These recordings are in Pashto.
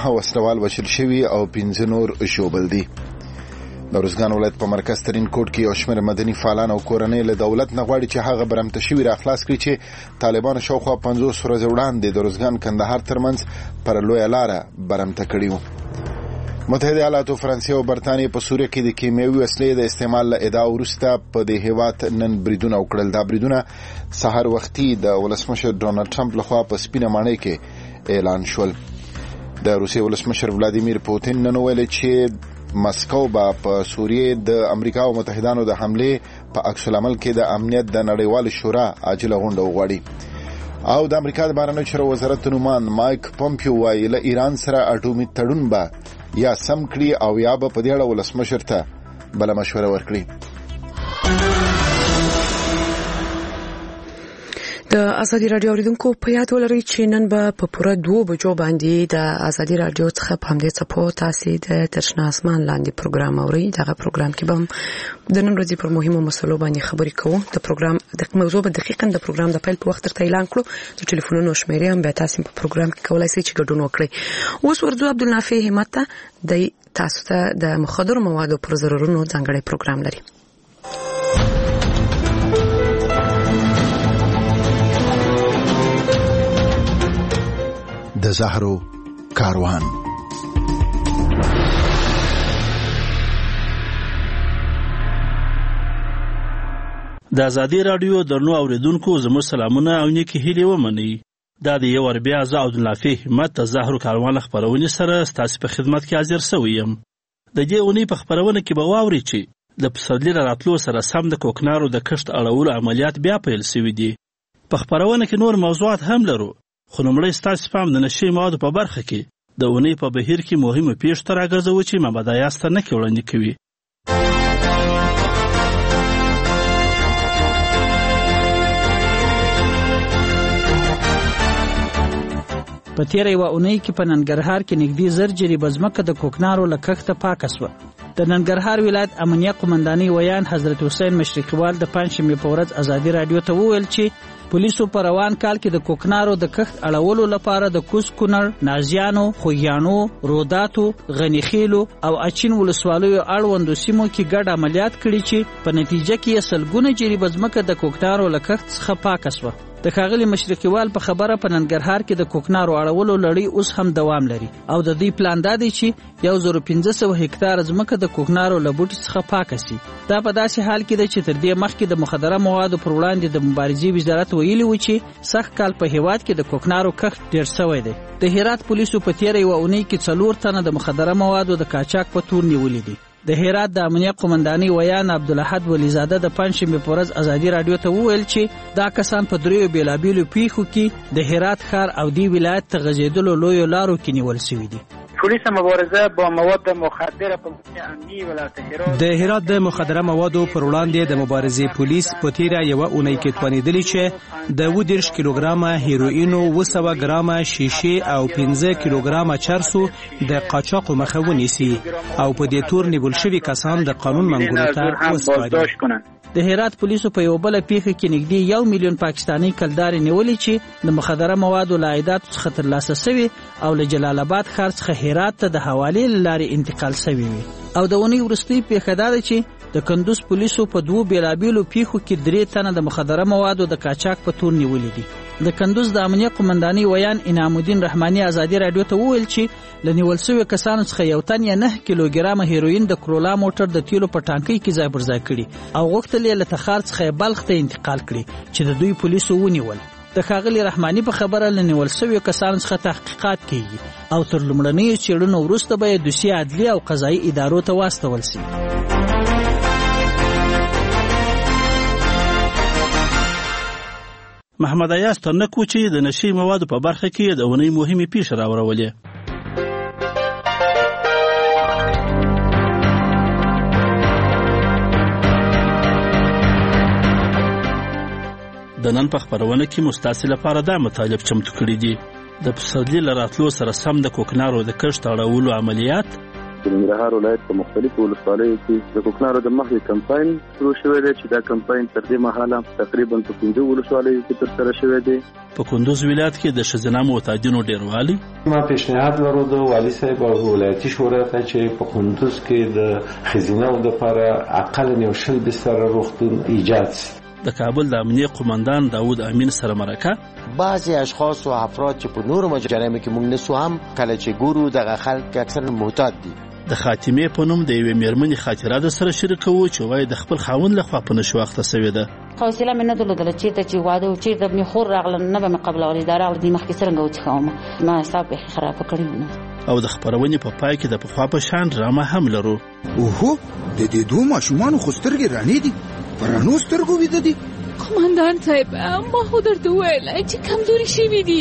وسلوال وشل شوي او 15 نور ژوبل دي. د روزګان ولایت په مرکز ترین کوټ کې یو شمېر مدني فعالان او کورنۍ له دولت نه غواړي چې هغه برمته شوي راخلاص کړي چې طالبانو شاوخوا 50 ورځې وړاندې د روزګان کندهار ترمنځ پر لویه لاره برمته کړي وو. متحده ایالاتو، فرانسې او برتانیې په سوریه کې د کیمیاوي وسلې د استعمال له ادعا وروسته په دې هیواد نن بریدونه وکړل. دا بریدونه سحر وختي د ولسمشر ډونالډ ټرمپ لخوا په سپینه ماڼۍ کې اعلان شول. د روسیې ولسمشر ولادیمیر پوتین نن ویل چې مسکو به په سوریه د امریکا او متحدانو د حمله په عکس العمل کې د امنیت د نړیوال شورا عاجله غونډه وغواړي. او د امریکا د بهرنیو چارو وزارت نومان مایک پومپیو وایي له ایران سره اټومي تړون به یا سم کړي او یا به په دې اړه ولسمشر ته بله مشوره ورکړي. د ازادي رادیو اوریدونکو په یاد ولرئ چې نن به په پوره 2 بجو باندې د ازادي رادیو څخه په همدې څپو تاسو د ترشنا اسمان لاندې پروګرام اورئ. دغه پروګرام کې به د نن ورځې پر مهمو مسلو باندې خبرې کوو. د پروګرام د موضوع به دقیقاً د پروګرام د پیل په وخت تر اعلان کړو. د ټلیفونونو شمیرې هم به تاسو په پروګرام کې کولای شئ چې ګډون وکړئ. اوس ورځو عبدالنافع همت د تاسو ته د مخدر موادو پر ضررونو ځانګړی پروګرام لري. د زهرو کاروان. د ازادي رادیو درنو اوریدونکو زموږ سلامونه او نیکی هیلې ومنئ. دا د یو ور بیا زه عبدالنافع همت د زهرو کاروان خبرونه سره ستاسو په خدمت کې حاضر شوم. د دې اونۍ په خبرونه کې به واورئ چې د پسرلي راتلو سره سم د کوکنارو د کښت اړولو عملیات بیا پیل شوي دي. په خبرونه کې نور موضوعات هم لرو، خو لومړی ستاسو پام د نشي موادو په برخه کې د اونۍ په بهیر کې مهمه پیښو ته راګرځوو چې محمد ایاز ته نکې وړاندې کوي. په تیره یوه اونۍ کې په ننګرهار کې نږدې 1000 جریبه ځمکه د کوکنارو له کښته پاکه شوه. د ننګرهار ولایت امنیه قومندانۍ ویان حضرت حسین مشرقیوال د پنجشنبې په ورځ ازادي رادیو ته وویل چې پولیسو په روان کال کې د کوکنارو د کښت اړولو لپاره د کوز کونړ، نازیانو، خوږیانو، روداتو، غنیخیلو او اچین ولسوالیو اړوندو سیمو کې ګډ عملیات کړي چې په نتیجه کې یې سلګونه جریبه ځمکه د کوکنارو له کښت څخه پاکه شوه. د ښاغلي مشرقیوال په خبره په ننګرهار کې د کوکنارو اړولو لړۍ اوس هم دوام لري او د دې پلان دا دی چې 1500 هکتار ځمکه د کوکنارو له بوټي څخه پاکه شي. دا په داسې حال کې ده چې تر دې مخکې د مخدره موادو پر وړاندې د مبارزې وزارت ویلي و چې سخت کال په هیواد کې د کوکنارو کښت ډېر شوی دی. د هرات پولیسو په تیره یوه اونۍ کې 4 تنه د مخدره موادو د قاچاق په تور نیولي دي. د هرات د امنیه قومندانۍ ویان عبدالاحد ولیزاده د پنجشنبې په ورځ ازادي رادیو ته وویل چې دا کسان په 3 بیلابیلو پیښو کې د هرات ښار او دی ولایت ته غځېدلو لویو لارو کې نیول شوي دي. پولیس مبارزه با مواد مخدره په امنیه ولایت هرات. د هرات د مخدره موادو پر وړاندې د مبارزې پولیس په تیره یوه اونۍ کې توانیدلی چې د 20 کیلوګرامه هیروینو، 200 ګرامه شیشه او 15 کیلوګرامه چرسو د قاچاق مخه ونیسي او په دې تور نیول شوي کسان د قانون منګولو ته وسپاري. د هرات پولیسو په یو بل پیښه کې نږدې 1 میلیون پاکستانی کلدارې نیولې چې د مخدره موادو له عایداتو څخه ترلاسه شوي او له جلال آباد ښار څخه هرات ته د حوالې له لارې انتقال شوي وي. او د اونۍ وروستۍ پیښه دا ده چې د کندوز پولیسو په 2 بیلابیلو پیښو کې 3 تنه د مخدره موادو د قاچاق په تور نیولې دي. د کندوز د امنیه قومندانۍ ویان انعام الدین رحماني ازادي رادیو ته وویل چې لنیول شوی کسانو څخه یو تن یا 9 کیلوګرامه هیروین د کرولا موټر د تیلو په ټانکۍ کې ځای پر ځای کړي او غوښتل یې له تخار څخه بلخ ته انتقال کړي چې د دوی پولیسو ونیول. د ښاغلي رحماني په خبره لنیول شوی کسانو څخه تحقیقات کیږي او تر لومړنیو څېړنو وروسته به یې دوسیه عدلي او قضایي ادارو ته واستول شي. محمد ایاز ته نکو چې د نشي موادو په برخه کې د اونۍ مهمې پیښې راورولې. د نن په خبرونه کې مستاسې لپاره دا مطالب چمتو کړي دي: د پسرلي له راتلو سره سم د کوکنارو د کښت اړولو عملیات، د ننګرهار ولایت په مختلفو ولسوالیو کې د کوکنارو د مخې کمپاین شروع شوی دی چې دا کمپاین تر دې مهاله تقریبا په 15 ولسوالیو کې ترسره شوی دی. په کندوز ولایت کې د ښځینه معتادینو ډیروالی ما پیشنهاد لرو د والي صاحب او ولایتي شورا ته چې په کندوز کې د ښځینو لپاره اقل یو شل بستر روغتون ایجاد شي. د کابل د امنیه قومندان داود امین سره مرکه بعضی اشخاص و افراد چې په نورو مجرمو کې موږ نسو هم کله چې ګورو دغه خلک اکثر معتاد دي. د خاتمه په نوم د یوې میرمنې خاطره د سره شریکو چې وای د خپل خاوند لخوا په نشو وخت سوي ده. حوصله مې نه درلودله چې واده او چې د خور راغله نه به مې قبل ولې دار د مخکې څنګه وڅخوم ما حساب به خراب کړی او د خبرونې په پای کې د پخوا په شان ډرامه هم لرو. اوهو د دې دوه ماشومان خو سترګې رانې دي پرانو سترګو ویده دي. کماندان صاحب ما خو درته وویل چې کمزوري شوي دي.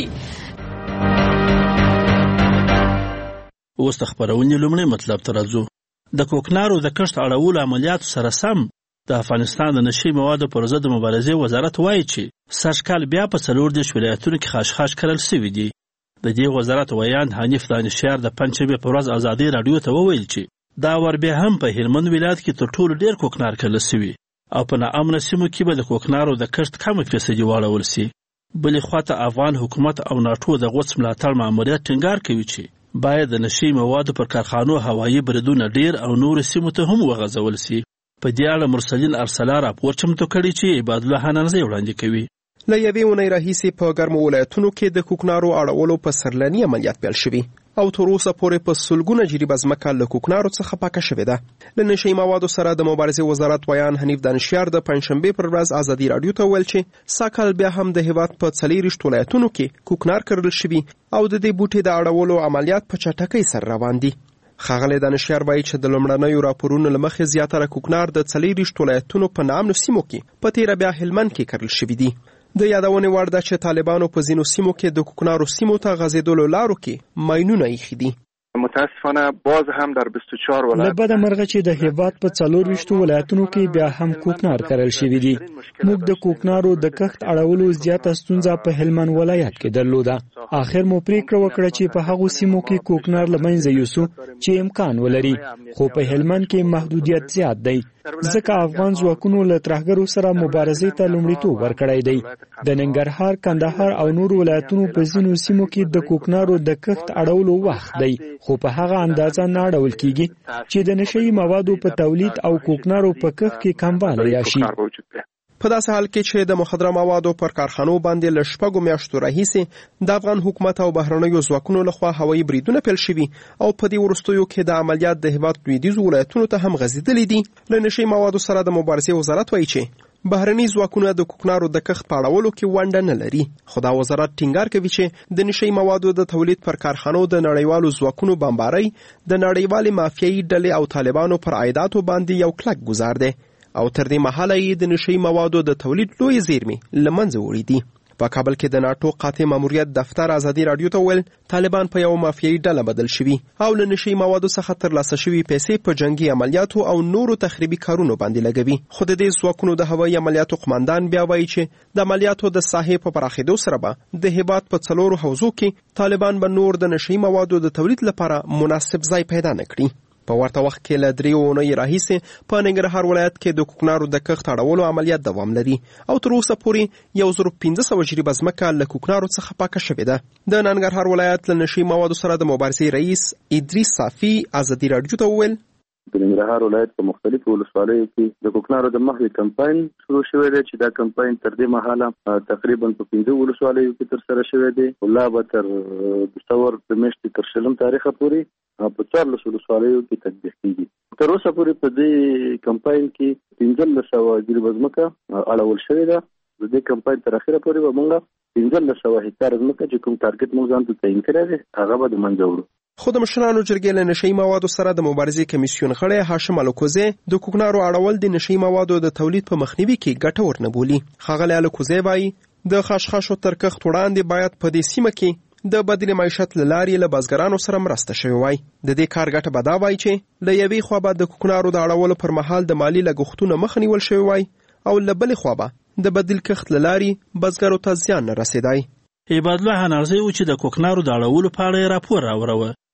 اوس د خبرونې لومړی مطلب ته راځو. د کوکنارو د کښت اړولو عملیاتو سره سم د افغانستان د نشي موادو پر ضد مبارزې وزارت وایي چې سږکال بیا په 14 ولایتونو کې خاشخاش کرل شوي دي. د دې وزارت ویان حنیف دانشیار د پنځمې په ورځ ازادي رادیو ته وویل چې دا ور بیا هم په هلمند ولایت کې تر ټولو ډیر کوکنار کرل شوي او په ناامنه سیمو کې به د کوکنارو د کښت کمه فیصدي واړول شي. بلې خواته افغان حکومت او ناټو د غوڅ ملاتړ ماموریت ټینګار کوي چې باید د نشي موادو پر کارخانو هوایي بریدونه ډیر او نور سیمو ته هم وغځول شي. په دې اړه مرسلین ارسلا راپور چمتو کړی چې عباد الله حنانزی وړاندې کوي. له یوې اونۍ راهیسې په ګرمو ولایتونو کې د کوکنارو اړولو په سرلني عملیات پیل شوي او تر اوسه پورې په سلګونه جریبه ځمکه له کوکنارو څخه پاکه شوې ده. له نشي موادو سره د مبارزې وزارت ویان حنیف دانشیار د پنځشنبې پر ورځ ازادي رادیو ته ویل چې ساکال بیا هم د هیواد په 40 ولایتونو کې کوکنار کرل شوي او د دې بوټي د اړولو عملیات په چټکۍ سره روان دي. ښاغلی دانشیار وایي چې د لومړنیو راپورونو له مخې زیاتره کوکنار د 40 ولایتونو په نامنو سیمو کې په تیره بیا هلمند کې کرل شوي دي. د یادونې وړ ده چې طالبانو په ځینو سیمو کې د کوکنارو سیمو ته غځېدلو لارو کې ماینونه ایښي دي. متاسفانه باز هم در 24 ولایت له بده مرغه چې د هیواد په 24 ولایتونو کې بیا هم کوکنار کرل شوي دي. موږ د کوکنارو د کښت اړولو زیاته ستونزه په هلمند ولایت کې درلوده. آخر مو پریکړه وکړه چې په هغو سیمو کې کوکنار له منځه یوسو چې امکان ولري، خو په هلمند کې محدودیت زیات دی ځکه افغان ځواکونو له ترهګرو سره مبارزې ته لومړیتوب ورکړی دی. د ننګرهار، کندهار او نور ولایتونو په ځینو سیمو کې د کوکنارو د کښت اړولو وخت دی، خو په هغه اندازه نه اړول کیږي چې د نشئی موادو په تولید او کوکنارو په کښت کې کموالی راشي. په داسې حال کې چې د مخدره موادو پر کارخانو باندې له 6 میاشتو راهیسې د افغان حکومت او بهرنیو ځواکونو لخوا هوایي بریدونه پیل شوي او په دې وروستیو کې د عملیات د هیواد لویدیځو ولایتونو ته هم غځېدلي دي. له نشئی موادو سره د مبارزې وزارت وایي چې بهرني ځواکونه د کوکنارو د کښت په اړولو کې ونډه نه لري، خو دا وزارت ټینګار کوي چې د نشئی موادو د تولید پر کارخانو د نړیوالو ځواکونو بمبارۍ د نړیوالې مافیایي ډلې او طالبانو پر عایداتو باندې یو کلک ګزار دی او تر دې مهاله یې د نشئی موادو د تولید لوی زیرمې له منځه وړي دي. په کابل کې د ناټو قاطع ماموریت دفتر ازادي رادیو ته ویل طالبان په یو مافیایي ډله بدل شوي او له نشئی موادو څخه ترلاسه شوي پیسې په جنگي عملیاتو او نورو تخریبي کارونو باندې لګوي. خو د دې ځواکونو د هوایي عملیاتو قماندان بیا وایي چې د عملیاتو د ساحې په پراخېدو سره به د هیواد په 4 حوزو کې طالبان به نور د نشئی موادو د تولید لپاره مناسب ځای پیدا نه کړي. په ورته وخت کې له 3 اونۍ راهیسې په ننګرهار ولایت کې د کوکنارو د کښت اړولو عملیات دوام لري او تر اوسه پورې 1500 جریبه ځمکه له کوکنارو څخه پاکه شوې ده. د ننګرهار ولایت له نشئی موادو سره د مبارزې رئیس ادریس صافي ازادي رادیو ته وویل د ننګرهار ولایت په مختلفو ولسوالیو کې د کوکنارو د مخې کمپاین شروع شوی دی چې دا کمپاین تر دې مهاله تقریبا په 15 ولسوالیو کې ترسره شوی دی. ولا به تر دسمبر د میاشتې تر 20 تاریخه پورې په 14 ولسوالیو کې تطبیق کیږي. تر اوسه پورې په دې کمپاین کې 1500 جریبه ځمکه اړول شوې ده. د دې کمپاین تر اخره پورې به موږ 1500 هکتار ځمکه چې کوم ټارګټ موږ ځان ته تعیین کړی دی هغه به د منځه وړو. خو د مشرانو جرګې له نشئی موادو سره د مبارزې کمیسیون غړی هاشم الکوزی د کوکنارو اړول د نشئی موادو د تولید په مخنیوي کې ګټور نه بولي. ښاغلی الکوزی وایي د خاشخاشو تر کښت وړاندې باید په دې سیمه کې د بدیل معیشت له لارې له بزګرانو سره مرسته شوې وای. د دې کار ګټه به دا وای چې له یوې خوا به د کوکنارو د اړولو پر مهال د مالی لګښتونو مخه نیول شوی وای او له بلې خوا به د بدیل کښت له لارې بزګرو ته زیان نه رسېدای. عباد الله حنانزی و چې د کوکنارو د اړولو په اړه راپور راوړو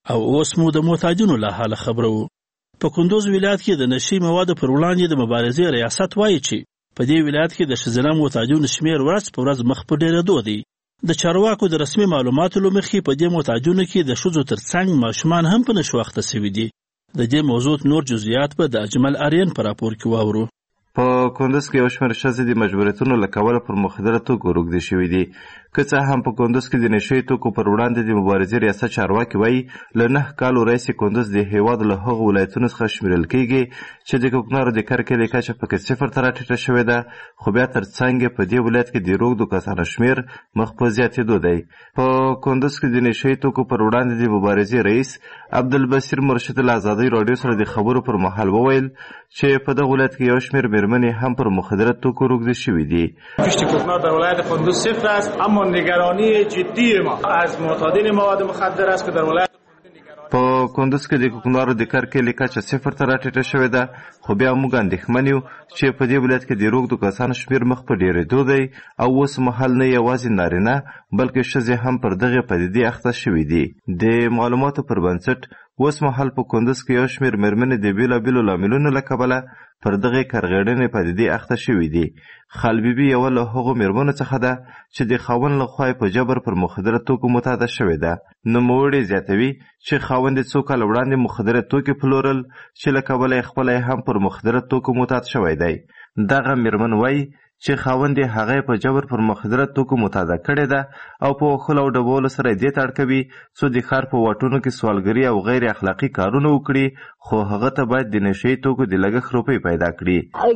او اوس مو د محتاجونو له حاله خبرو. په کندوز ولایت کې د نشي موادو پر وړاندې د مبارزې ریاست وایي چې په دې ولایت کې د ښځینه محتاجونو شمیر ورځ په ورځ مخ په ډېرېدو دی. د چارواکو د رسمي معلوماتو له مخې په دې محتاجونو کې د ښځو ترڅنګ ماشومان هم په نشو اخته سوي دي. د دې موضوع نور جزئیات به د اجمل آرین په راپور کې واورو. په کندوز کې یو شمېر ښځې د مجبوریتونو له کبله پر مخدره توکو روږدې شوي دي. که څه هم په کندوز کې د نشهیي توکو پر وړاندې د مبارزې ریاست چارواکي وایي له 9 کالو راهیسې کندوز د هېواد له هغو ولایتونو څخه شمېرل کېږي چې د کوکنارو د کرکېلې کچه پکې 0 ته راټیټه شوې ده، خو بیا تر څنګ یې په دې ولایت کې د روږدو کسانو شمېر مخ په زیاتېدو دی. په کندوز کې د نشهیي توکو پر وړاندې د مبارزې رئیس عبدالبصیر مرشد له ازادۍ راډیو سره د خبرو پر مهال وویل چې په دغه ولایت کې یو شمېر مېرمنې هم پر مخدره توکو روږدې شوي دي. کشت کوکنار در ولایت کندوز 0 است، اما نگرانی جدی ما از معتادین مواد مخدر است که در ولایت په کندوز کې د کوکنارو د کرکېلې کچه 0 ته راټیټه شوې ده، خو بیا موږ اندېښمن یو چې په دې ولایت کې د روږدو کسانو شمېر مخ په ډېرېدو دی او اوس مهال نه یوازې نارینه بلکې ښځې هم پر دغې پدیدې اخته شوي دي. د معلوماتو پر بنسټ اوس مهال په کندوز کې یو شمېر مېرمنې د بېلابېلو لاملونو له کبله پر دغې کرغېړنې پدیدې اخته شوي دي. خالبیبي یوه له هغو مېرمنو څخه ده چې د خاوند لخوا یې په جبر پر مخدره توکو متعده شوې ده. نوموړې زیاتوي چې خاوند یې څو کاله وړاندې مخدره توکي پلورل چې له کبله یې خپله هم پر مخدره توکو متعد شوی دی. دغه مېرمن وایي چې خاوند یې هغه په جبر پر مخدره توکو متعده کړې ده او په وښلو او ډبولو سره یې دې ته اړ کوي څو د ښار په واټونو کې سوالګري او غیر اخلاقي کارونه وکړي، خو هغه ته باید د نشهیي توکو د لګښت روپۍ پیدا کړي.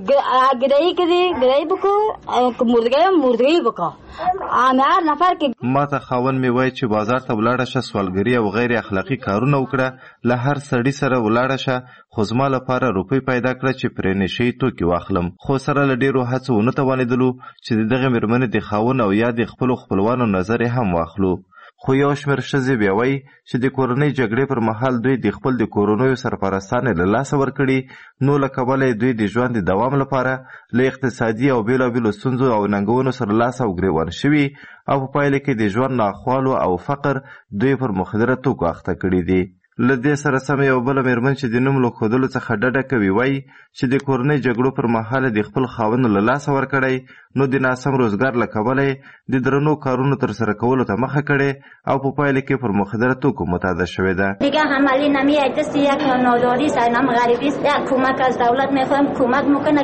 ما ته خاوند مې وایي چې بازار ته ولاړه شه، سوالګري او غیر اخلاقي کارونه وکړه، له هر سړي سره ولاړه شه، خو زما لپاره روپۍ پیدا کړه چې پرې نشهیي توکي واخلم. خو سره له ډېرو هڅو ونه توانېدلو چې د دغې مېرمنې د خاوند او یا د خپلو خپلوانو نظر یې هم واخلو. خو یو شمېر ښځې بیا وایي چې د کورنۍ جګړې پر مهال دوی د خپل د کورنیو سرپرستانې له لاسه ورکړي، نو له کبله یې دوی د ژوند د دوام لپاره له اقتصادي او بېلابېلو ستونزو او ننګونو سره لاس او ګرېوان شوي او په پایله کې د ژوند ناخوالو او فقر دوی پر مخدره توکو اخته کړي دي. له دې سره سمه یو بله مېرمن چې د نوم له ښودلو څخه ډډه کوي وایي چې د کورنۍ جګړو پر مهال د خپل خاوند له لاسه ورکړی، نو د ناسم روزګار له کبله یې د درنو کارونو ترسره کولو ته مخه کړې او په پایله کې پر مخدره توکو متعده شوې ده. دیگه عملی نمیاد، دست یک ناداری است، اینم غریبی است، یک کمک از دولت میخوایم کمک میکنه.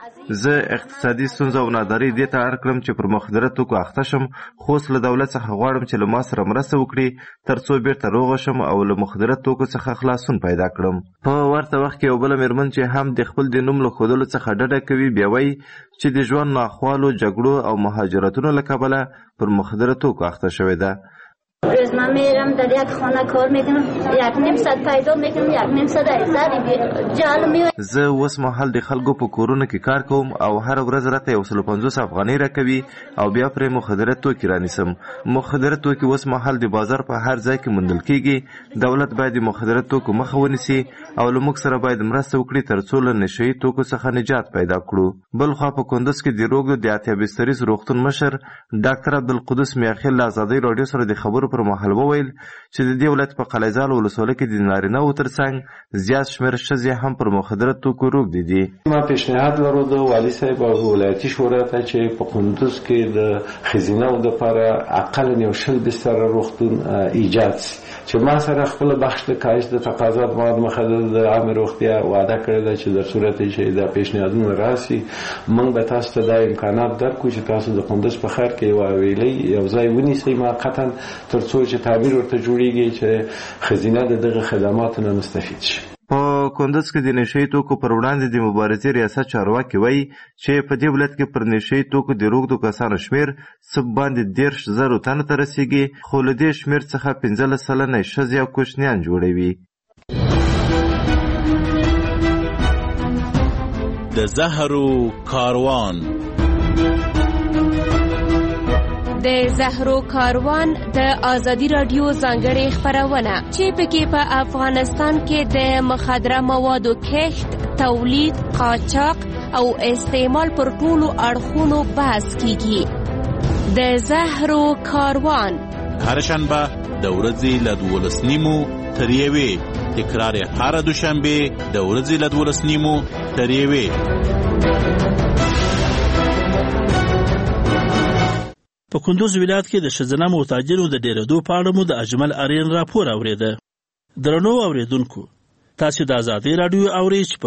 زه اقتصادي ستونزه او ناداري دې ته اړ کړم چې پر مخدره توکو اخته شم، خو اوس له دولت څخه غواړم چې له ما سره مرسته وکړي تر څو بیرته روغه شم او له مخدره توکو څخه خلاصون پیدا کړم. په ورته وخت کې یو بله مېرمن چې هم د خپل د نوم له ښودلو څخه ډډه کوي بیا وایي چې د ژوند ناخوالو، جګړو او مهاجرتونو له کبله پر مخدره توکو اخته شوې ده. روز من میرم در یک خانه کار میکنم، 1.5 پیدا میکنم، 1.5 جال میوه. زه اوس مهال د خلکو په کورونو کې کار کوم او هر ورځ راته 150 افغانۍ راکوي او بیا پرې مخدره توکي رانیسم. مخدره توکي اوس مهال د بازار په هر ځای کې موندل کیږي. دولت باید د مخدره توکو مخه ونیسي او له موږ سره باید مرسته وکړي تر څو له نشهیي توکو څخه نجات پیدا کړو. بل خوا په کندوز کې د روږدو د اتیا بستریز روغتون مشر ډاکټر عبدالقدوس میاخیل له ازادۍ راډیو سره د خبرو پر مهال وویل چې د دې ولایت په قلعهزال ولسوالۍ کې د نارینه‌و ترڅنګ زیات شمېر ښځې هم پر مخدره توکو روږدې دي. ما پیشنهاد لرو د والي صاحب او ولایتي شورا ته چې په کندوز کې د ښځینه‌و دپاره اقل یو 20 بستره روغتون ایجاد سي، چې ما سره خپل بخش د کاهش د تقاضات مواد مخدر د عامه روغتیا وعده کړې ده چې در صورت چې دا پیشنهادونه راسي موږ به تاسو ته دا امکانات درکړو چې تاسو د کندوز په ښار کې یوه حویلۍ یو ځای ونیسئ موقتا تر څو چې تعبیر ورته جوړیږي چې ښځینه د دغه خدماتو نه مستفید شي. په کندوز کې د نشهیي توکو پر وړاندې د مبارزې ریاست چارواکي وایي چې په دې ولایت کې پر نشهیي توکو د روږدو کسانو شمېر څه باندې 10,000 تنو ته رسیږي، خو له دې شمېر څخه 15 سلنه ښځې او کوچنیان جوړوي. د زهرو کاروان. د زهرو کاروان د ازادي رادیو ځانګړې خپرونه چې پکې په افغانستان کې د مخدره موادو کښت، تولید، قاچاق او استعمال پر ټولو اړخونو بحث کیږي. د زهرو کاروان هر شنبه د ورځې له 12:30 تر یوې، تکرار یې هره دوشنبه د ورځې له 12:30 تر یوې. په کندوز ولایت کې د ښځینه محتاجینو د ډېرېدو په اړه مو د اجمل ارین راپور اورېده. درنو اوریدونکو، تاسو د ازادي رادیو اورئ چې په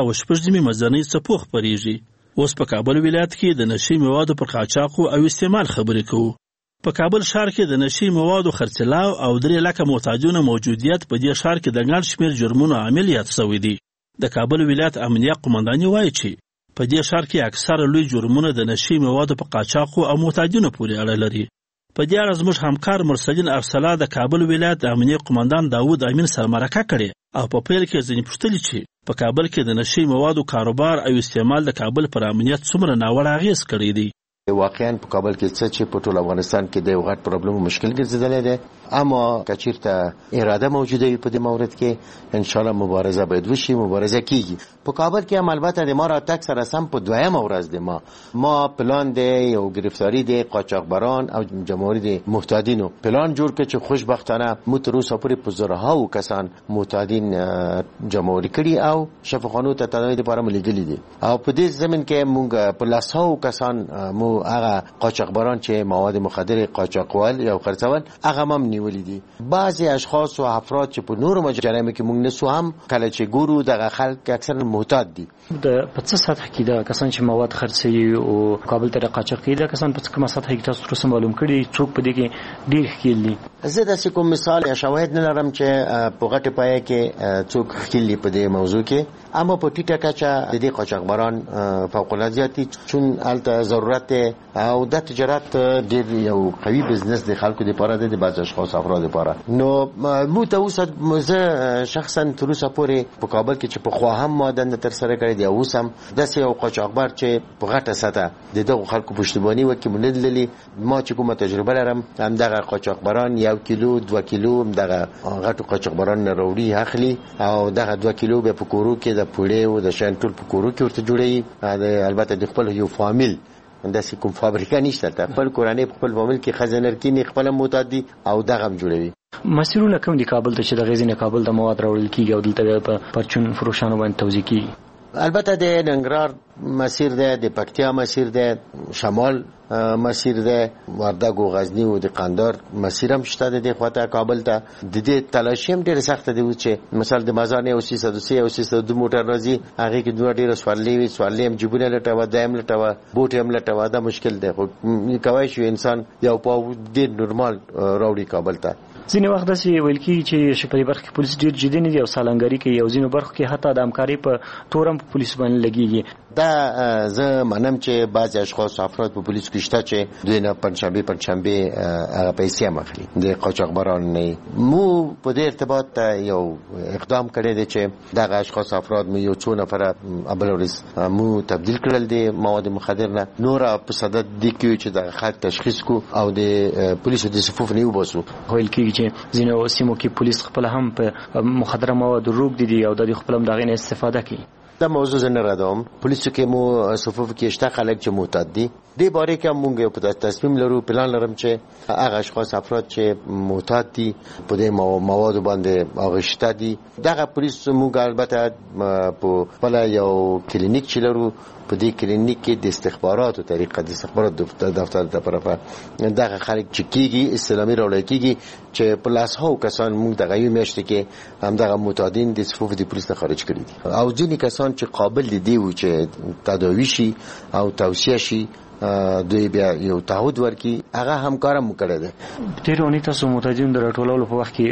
206 مزنۍ څپو خپرېږي. اوس په کابل ولایت کې د نشي موادو پر قاچاق او استعمال خبرې کوو. په کابل ښار کې د نشي موادو خرڅلاو او 3 لکه محتاجونو موجودیت په دې ښار کې د ګڼ شمېر جرمونو عامل یاد شوی دی. د کابل ولایت امنیه قومنداني وایي چې په دې ښار کې اکثره لوی جرمونه د نشي موادو په قاچاق او محتاجونو پورې اړه لري. په دې اړه زموږ همکار مرسلین ارسلا د کابل ولایت د امنیه قومندان داوود امین سره مرکه کړې او په پیل کې ځینې پوښتنې چې په کابل کې د نشي موادو کاروبار او استعمال د کابل پر امنیت څومره ناوړه اغېز کړی دی. واقعا په کابل کې څه په ټول افغانستان کې د یو غټ پرابلم او مشکل ګرځیدلی دی، اما کچیرته اراده موجوده وي په دې مورد کې ان شاء الله مبارزه باید وشي، مبارزه کیږي. په کابل کې هم البته د ما راتګ سره سم په 2م ورځ د ما پلان دی یو گرفتاری دی قاچاقبران او جمهوریت محتاجینو پلان جوړ کړ چې خوشبختانه مو تر اوسه پورې په زرهاو کسان محتاجین جمهوری کړي او شفاخانو ته تداوی لپاره ملګري دي او په دې زمين کې موږ په لاسو کسان مو هغه قاچاقبران چې مواد مخدر قاچاقوال یا خرڅول هغه هم نیولې دي. بعضي اشخاص او افراد چې په نورو مجرمو کې موږ نسو هم کله چې ګورو دغه خلک اکثر محتاج دي. د په څه سطح کې دا کسان چې مواد خرڅوي او کابل ته قاچاق کوي دا کسان په کومه سطح کې تاسو تر معلوم کړي څوک په دې کې ډیر خېلي؟ زه د کوم مثال یا شواهد نه لرم چې په غټه پای کې څوک خېلي په دې موضوع کې، اما په ټیټه کچه د دې قاچاقبران فوق العاده زیاتی چون الته ضرورت او د تجارت ډیر یو قوي بزنس د خلکو لپاره د بعض اشخاص افراد لپاره. نو مو ته اوس زه شخصا تر اوسه پورې په کابل کې چې په خوا هم ماده تر سره کړی دی اوس هم داسې یو قاچاقبر چې په غټه سطح د دغه خلکو پښتوبانی وکي مندللی ما چې کومه تجربه لرم هم دغه قاچاقبران 1 کیلو 2 کیلو دغه غټو قاچاقبران نه وروړي اخلي او دغه 2 کیلو به په کورو کې د پوړې او د شانټول په کورو کې ورته جوړي. البته د خپل یو فامیل انداسې کوم فابریکه نشته، خپل کورانه خپل فامیل کې خزانر کې نه خپل معتادي او دغه جوړوي. مسیرونه کوم دي کابل ته چې د غزنی کابل د مواد راوړل کیږي او دلته په پرچون فروشانو باندې توزیع کیږي؟ البته د ننګرهار مسیر ده، د پکتیا مسیر ده، شمال مسیر ده، وردګ او غزنی او د قندهار مسیر هم شته د خواته کابل ته. د دې تلاشي هم ډیره سخت دی چې مثلا د مازان او 303 او 302 موټر راځي هغه کې دوه ډیره سوالې هم جيبونه لټاوه دایم لټاوه بوټ هم لټاوه دا مشکل دی. خو کوي شو انسان یو په دې نورمال راوړي کابل ته. ځینې وخت داسې ویل کېږي چې شپږ برخه کې پولیس ډېر جدي نه دي او سالنګاري کوي او ځینو برخو کې حتی د همکاري په تورم په پولیس باندې لګيږي. دا زه منم چې بعض اشخاص افراد په پولیس کې شته چې دوی نه پنځشنبه هغه پیسې هم اخلي د قاچاقبران نه. مو په دې ارتباط یو اقدام کړی دی چې دغه اشخاص افراد مو یو څو نفر ابلورس مو تبدیل کړل دي مواد مخدر نه نور په صدد دي چې د خلک تشخیص کو او د پولیسو د صفوف نه وباسو. ویل کېږي چې ځینو سیمو کې پولیس خپل هم په مخدره مواد روغ دي او د خپل هم دغه استفاده کوي. دا موضوع زنه ردوم پولیسو کې مو صفوف کې شته خلک چې معتاد دي دې باره کې مونږ په تصمیم لرو پلان لرم چې هغه اشخاص افراد چې معتاد دي په دې مواد باندې اغشته دي دغه پولیس مونږ البته په بل یو کلینیک چې لرو په دې کلینیک کې د استخباراتو طریقه د استخبارات دفتر د طرفه دغه خلک چې کیږي اسلامي راولای کیږي چې پلاس هو کسان مونږ دغه یو میاشت کې هم دغه معتادین د صفوف د پولیس خارج کړی دي او ځینې کسان چې قابل دي و چې تداوی شي او توصیه شي دوی بیا یو تعهد ورکي هغه همکارم وکړه ده. تیرونی تاسو معتادین د راټولولو په وخت کې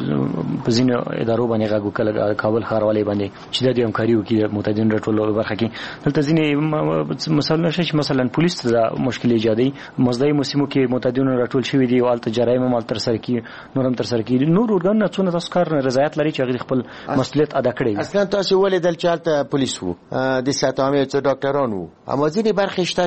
په ځینو ادارو باندې غږ وکړل کابل ښاروالۍ باندې چې د همکاري وکړي معتادین راټولولو برخه کې دلته ځینې مثلا شي مثلا پولیس ته مشکل ایجادي مزدای موسمو کې معتادین راټول شوی دي او الته جرایم مال تر سره کې نورم تر سره کې نور ورګان څونه تاسو کار رضایت لري چې هغه خپل مسؤلیت ادا کړي. اصلا تاسو ولې دلته پولیس وو د ساتامه چې ډاکټرانو اما ځینې برخه شته چې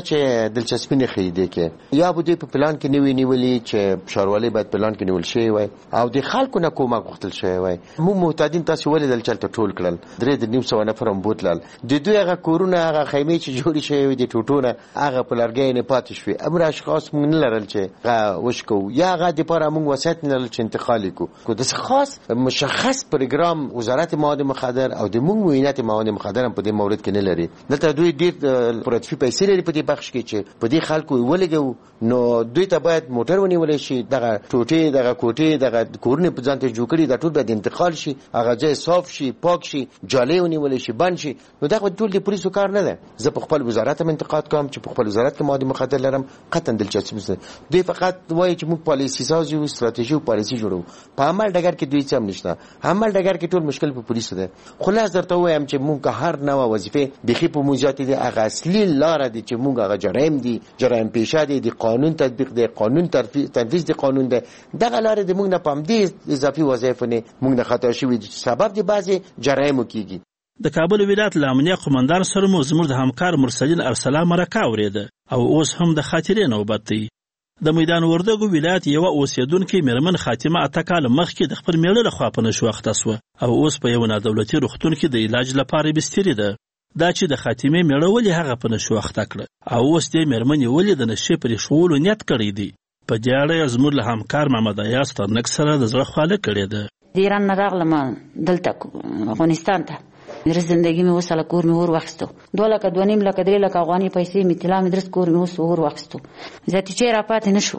دلچسپي نه ښیي دی کې یا به دوی په پلان کې نه وي نیولي چې ښاروالۍ باید پلان کې نیول شوی وای او د خلکو نه کومک غوښتل شوی وای. موږ محتاجین تاسو ولیدل چې هلته ټول کړل 3,500 نفر هم بوتلل د دوی هغه کورونه هغه خیمې چې جوړې شوې وې د ټوټو نه هغه په لرګیو نه پاتې شوې. امر اشخاص موږ نه لرل چې هغه وشکو یا هغه دپاره موږ وسایط نه لرل چې انتقال یې کړو. داسې خاص مشخص پروګرام وزارت مواد مخدر او د موږ معاینات مواد مخدر هم په دې مورد کې نه لري. دلته دوی ډېر پراتفي پیسې لري په دې بخش کې چې په دې خلکو ولګو نو دوی ته باید موټر ونیول شي دغه ټوټې دغه کوټې دغه کورونه په ځان ته جوړ کړي دا ټول باید انتقال شي هغه ځای صاف شي پاک شي جالۍ ونیول شي بند شي. نو دا ټول د پولیسو کار نه ده. زه په خپل وزارت هم انتقاد کوم چې په خپل وزارت کې مواد مخدر لرم قطعا دلچسپي نشته. دوی فقط وایي چې موږ پالیسي سازي او ستراتیژي او پالیسي جوړو په عمل ډګر کې دوی څه هم نشته. عمل ډګر کې ټول مشکل په پولیسو ده. خلاص درته وایم چې موږ هر نوع وظیفه بخي په موزات دي هغه اصلي لار دي چې موږ هغه جرایم دي جرایم پیشه دي د قانون تطبیق دي قانون تنفیذ دي قانون ده دغه لار دي موږ نه پام دي اضافي وظایف نه موږ نه خطا شوی سبب دي بعضي جرایم کیږي. د کابل ولایت لامنیه قومندان سره مو زموږ د همکار مرسلین ارسلا مرکه اوریده او اوس هم د خاطرې نوبت دی. د میدان وردګو ولایت یو اوسیدونکو میرمن خاتمه اتکال مخکې د خپل میړه لخوا په نشو اخته سو او اوس په یو نادولتي روغتون کې د علاج لپاره بستری ده. دا چې د خاتمه میړه ولې هغه په نشو اخته کړ او اوس د میرمن ولې د نشې پر شغل نیت کړی دی. په دې اړه زموږ له همکار محمد ایاس ترنک سره د زړه خواله کړې ده. د ایران نه راغلم دلته افغانستان ته زندگی مې وسله کور مې ور واخستو 2 لک 2.5 لک 3 لک افغاني پیسې مې طلا مې درس کور مې وس ور واخستو ذاتي چې را پاتې نشو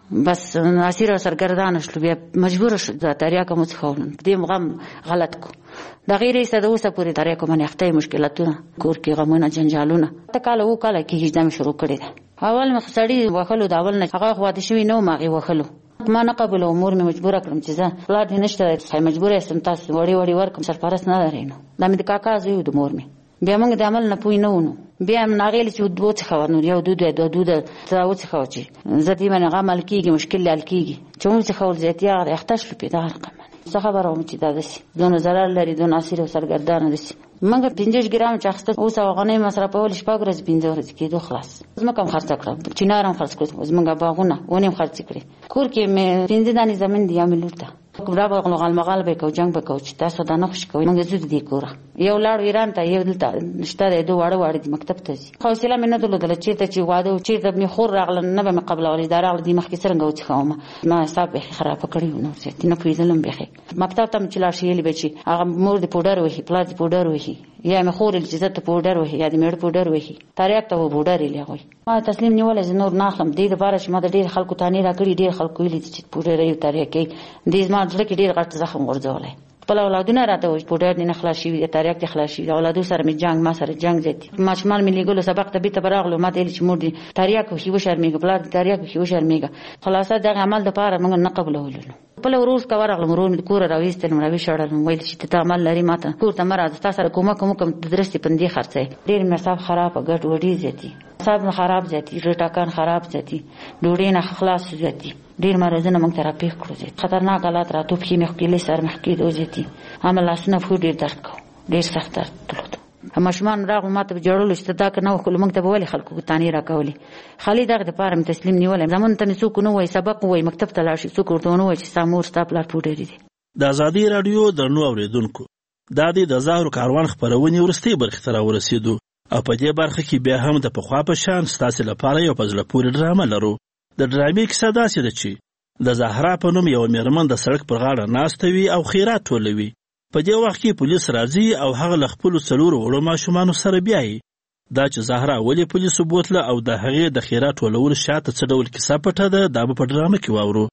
بس ناصر سرګردان شلو بیا مجبور شو د تاریاکه مو څخولن دې مغم غلط کو د غیر ایسته اوسه پوری تاریاکه باندې اخته مشکلاتونه کور کې غمونه جنجالونه تکاله وکاله کې هیڅ شروع کړی ده. اول مخ سړی وخلو داول نه هغه خواته شوی نو ماغي وخلو ما نه قبل امور مې مجبور کړم چې زه پلان نشته مجبور یم تاسو وړي ورکم سرپرست نه لري نو دا مې د کاکا زوی د مور مې بیا موږ د عمل نه پوي نه ونو بیا هم ناغیل چې دوه څه خبر یو دوه تراو څه خوچی زتی باندې عمل کیږي مشکل لال کیږي چې موږ څه خول زیاتیا اختش لپاره دا رقم څه خبره هم چې دا دسی دونه zarar لري دونه اثر او سرګردان دسی مګر 15 ګرام چاخته اوس غنې مصرفول شپږ ورځې 15 ورځې کېدو خلاص زما کوم خرڅ کړم چینارم خرڅ کړم زما باغونه ونیم خرڅ کړی کور کې مې 15 دانې زمين دی عملوته کبرا بغل غلمغال به کو جنگ به کو چې تاسو دا نه خوش کوي موږ زود دی کوره یو لاړ ایران ته یو دلته نشته دوه واړه د مکتب ته ځي حوصله مې نه درلودل چې واده او چې د خور راغله نه به مې قبل اوري دا راغله د مخکې څنګه وڅخوم ما حساب به خراب کړی نو چې نه پیژنم به مکتب ته چې لا شي لبچی هغه مور د پودر وهي پلاز پودر وهي یا مې خور الجزت پودر وهي یا د مېړ پودر وهي تاریخ ته پودر یې لغوي ما تسلیم نیول چې نور ناخم دې لپاره چې ما د ډیر خلکو تانی را کړی ډیر خلکو ویلي چې پودر یې تاریخ کې دې ما ځل کې ډیر غټ زخم ورځولای خپل اولادونه راته وي پودر نه خلاص شي تاریخ ته خلاص شي اولادو سره می جنگ ما سره جنگ زیات ما شمال ملي ګلو سبق ته بیت براغلو ما ته چې مور دي تاریخ خو شي شرمېګه بلاد تاریخ خو شي شرمېګه خلاصه دا عمل د پاره موږ نه قبولولو خپل ورور کا ورغلم ورور کور راويستل مړوي شړل ویل چې ته عمل لري ماته کور ته مراد تاسو سره کوم درسي پندې خرڅه ډیر مصاب خراب غټ وډي زیاتی صاحب خراب زیاتی رټاکان خراب زیاتی ډوډۍ نه خلاص زیاتی ډیر مرزونه موږ تراپی کړو زیات خطرناک حالات راتو په مخ کې لسر مخ کې دوه زیاتی عمل اسنه فو ډیر درد کو ډیر سخت درد همشمان راغو ماته جوړول چې دا کنه خو موږ ته به ولې خلکو تانی راکولي خالي دغه د پاره تسلیم نیول زمون ته څوک نو وای سبق وای مکتب ته لاړ شي څوک ورته نو وای چې سامور ستاپلار پوډری دي د ازادي رادیو درنو اوریدونکو دا د زهرو کاروان خبرونه ورستي برخه تر ورسېدو او په دې برخه کې بیا هم د پخوا په شان ستاسو لپاره یو پزله پوری ډرامه لرو. د ډرامې کیسه داسې ده چې د زهرا په نوم یو میرمن د سړک پر غاړه ناستوي او خیرات ټولوي. په دې وخت کې پولیس راځي او هغه له خپلو څلورو وړو ماشومانو سره بیایي. دا چې زهرا ولې پولیسو بوتله او د هغې د خیرات ټولولو شاته څه ډول کیسه پټه ده دا به په ډرامه کې واورو.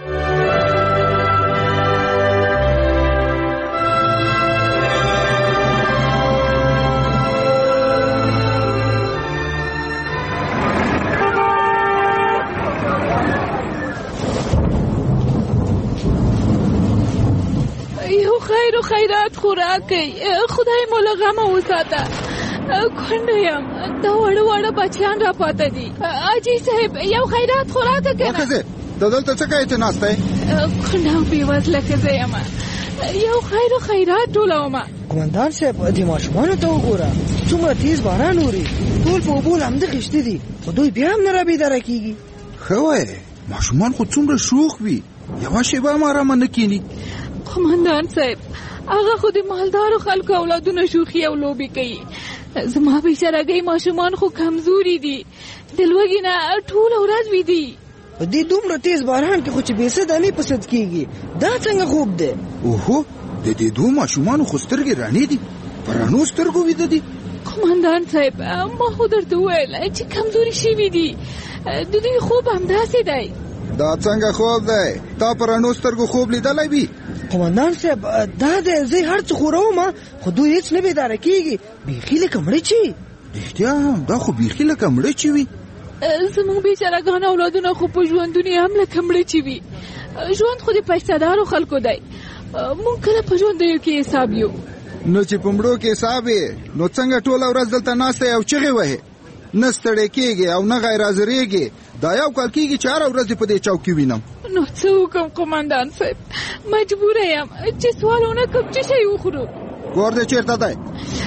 خیر و خیرات خوراکي خدای مولا غم وساته کونډیم دا وړه بچیان را پاته دي اجي صاحب یو خیرات خوراک کنه وکزه دلته څه کوي ته ناشته کونډاو بیوازله کزه یم یو خیر و خیرات ټولوم قومندان صاحب دې ماشومان ته وګوره څومره تیز باران اوري ټول په اوبو لامده خشته دي خو دوی بیا هم نه رابیداره کیږي. ښه وایې ماشومان خو څومره شوخ وي یوه شیبه هم ارامه نه کیني. قمندان صاحب هغه خو د مالدارو خلکو اولادونه شوخي او لوبې کوي. زما بیچارهګۍ ماشومان خو کمزوري دي د لوږې نه ټوله ورځ ویدي. په دې دومره تیز باران کې خو چې بېسده نه پسد کېږي دا څنګه خوب دی؟ اوهو د دې دوه ماشومانو خو سترګې رڼې دي په رڼو سترګو ویده دي. قمندان صاحب ما خو درته وویل چې کمزوري شوي دي د دوی خوب همداسې دی. دا څنګه خوب دی؟ تا په رڼو سترګو خوب لیدلی وي؟ قمندان صاحب دا دی زه هر څه خوروم خو دوی هېڅ نه بیداره کېږي بیخي لکه مړه چې. رښتیا هم دا خو بیخي لکه مړه چې وي. زموږ بیچارهګان اولادونه خو په ژوندون یې هم لکه مړه چې وي. ژوند خو د پیسه‌دارو خلکو دی موږ کله په ژوندیو کې حساب یو. نو چې په مړو کې حساب یې نو څنګه ټوله ورځ دلته ناسته او چغې وهې نه ستړی کېږې او نه غیر حاضرېږې. دا یو کال کېږي چې هره ورځ په دې چوک کې وینم. نو څه وکړم قمندان صاحب مجبوره یم چې سوال ونه کړم چې شی وخورو. کور دې چېرته دی؟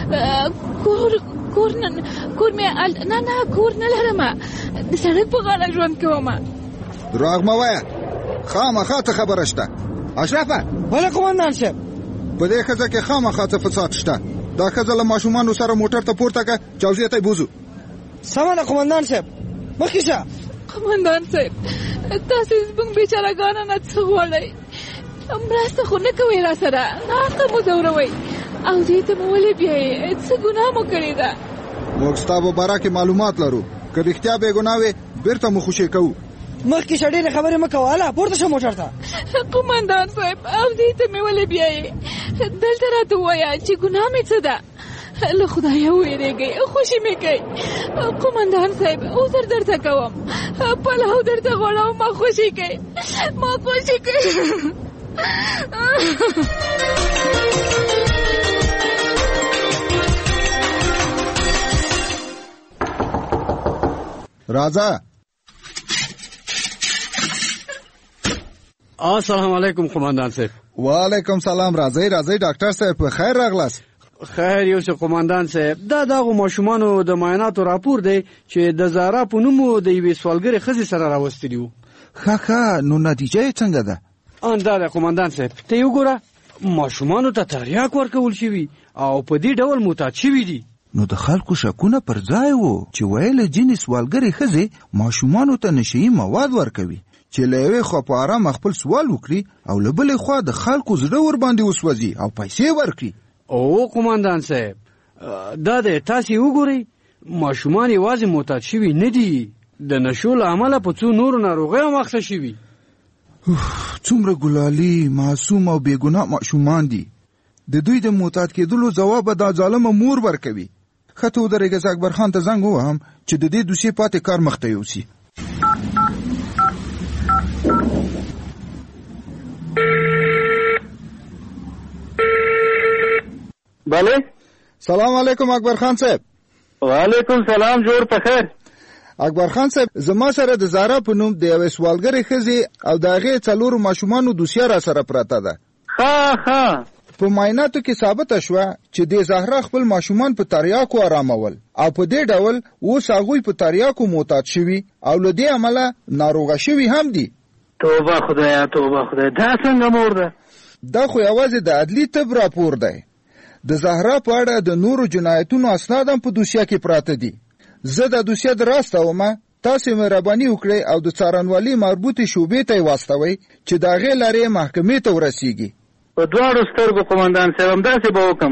کور مې نه کور نه لرم د سړک په غاړه ژوند کوم. دروغ مه وایه خامخا څه خبره شته. اشرفه بله قمندان صاحب په دې ښځه کې خامخا څه فساد شته. دا ښځه له ماشومانو سره موټر ته پورته کړه جوزیې ته یې بوځو. سمه ده قمندان صاحب مخکې شه. قمندان صاحب تاسې زموږ بیچارهګانو نه څه غواړئ؟ مرسته خو نه کوئ را سره ناحقه مو ځوروئ او دې ته مو ولې بیایې څه ګناه مو کړې ده؟ موږ ستا په باره کې معلومات لرو که رښتیا بې ګناه وې بېرته مو خوشې کوو. مخکې شه ډېرې خبرې مه کوه هله پورته شه موټر ته. قمندان صاحب او دې ته مې ولې بیایې؟ دلته راته ووایه چې ګناه مې څه ده؟ له خدایه وویرېږئ خوشي مې کوي. قمندان صاحب عذر درته کوم پلو درته غواړم ما خوشي کوي ما خوشي کوي. راځه. السلام علیکم قمندان صاحب. وعلیکم سلام. راځئ ډاکټر صاحب په خیر راغلاست. خیر یو څه قمندان صاحب دا دغه ماشومانو د معایناتو راپور دی چې د زهرا په نوم د یوې سوالګرې ښځې سره راوستلي وو. ښه نو نتیجه یې څنګه ده؟ دا دی قمندان صاحب ته یې وګوره ماشومانو ته تریاک ورکول شوي او په دې ډول معتاد شوي دي. نو د خلکو شکونه پر ځای وو چې ویل ځینې سوالګرې ښځې ماشومانو ته نشهیي مواد ورکوي چې له یوې خوا په ارامه خپل سوال وکړي او له بلې خوا د خلکو زړه ورباندې وسوځي او پیسې ورکړي. او قمندان صاحب دا دی تاسې وګورئ ماشومان یوازې معتاد شوي نه دي د نشو له امله په څو نورو ناروغیو مخته شوي. څومره ګلالي معصوم او بېګناه ماشومان دي. د دوی د معتاد کېدلو ځواب به دا ظالمه مور ورکوي. ښه ته ودرېږه زه اکبر خان ته زنګ ووهم چې د دې دوسیې پاتې کار مخته یوسي. بله سلام علیکم اکبر خان صاحب. وعلیکم سلام جوړ په خیر. اکبر خان صاحب زما سره د زهرا په نوم د یوې سوالګرې ښځې او د هغې 4 ماشومانو دوسیه را سره پرته ده. ښه په معایناتو کې ثابته شوه چې د زهرا خپل ماشومان په تریاکو آرامول او په دې ډول اوس هغوی په تریاکو معتاد شوي او له دې امله ناروغه شوي هم دي. توبه خدایا دا څنګه مور ده؟ دا خو یوازې د عدلي طب راپور دی. د زهرا په اړه د نورو جنایتونو اسناد هم په دوسیه کې پراته دي. زه د دوسیه دراستومه تاسې مهرباني وکړئ او د څارنوالۍ مربوطې شعبې ته یې واستوئ چې د هغې لارې محکمې ته ورسیږي. په دواړو سترګو قمندان صاحب همداسې به وکړم.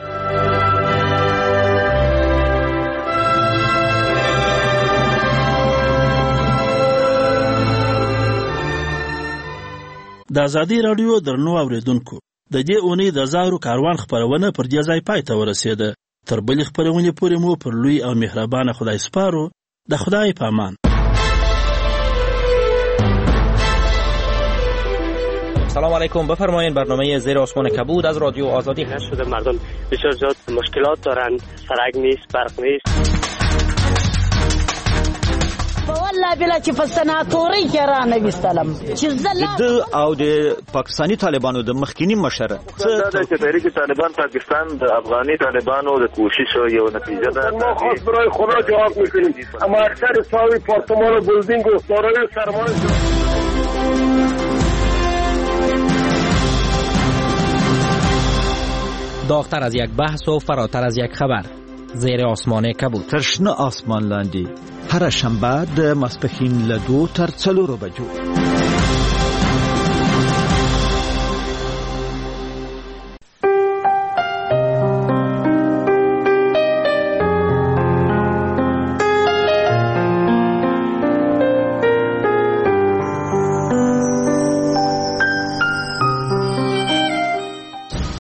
د ازادي راډیو درنو اوریدونکو د دې اونۍ د زهرو کاروان خپرونه پر دې ځای پای ته ورسېده. تر بلې خپرونې پورې مو پر لوی او مهربانه خدای سپارو. د خدای په امان. سلام علیکم. بفرمایید برنامه زیر آسمان کبود از رادیو آزادی هست شده. مردم بسیار زیاد مشکلات دارن، سرک نیست، برق نیست. والله بلا چې په سناتوري کې را نه وستلم چې د او د پاکستانی طالبانو د مخکینی مشر دا چې تحریک طالبان پاکستان د افغاني طالبانو د کوشش یو نتیجه ده. ما خاص برای خدا جواب میکنیم اما اکثر ساوی پارتمان و بلدینگ و دارای سرمان داغتر از یک بحث و فراتر از یک خبر. زیر آسمان کبود. ترشنه آسمان لاندی. هر شنبه د ماسپښین له 2 تر 4 بجو.